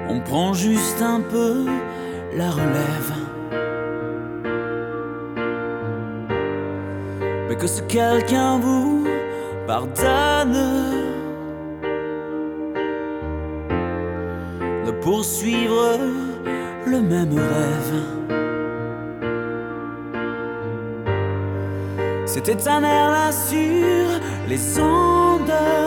on prend juste un peu la relève. Mais que ce quelqu'un vous pardonne de poursuivre le même rêve. C'était un air là sur les ondes,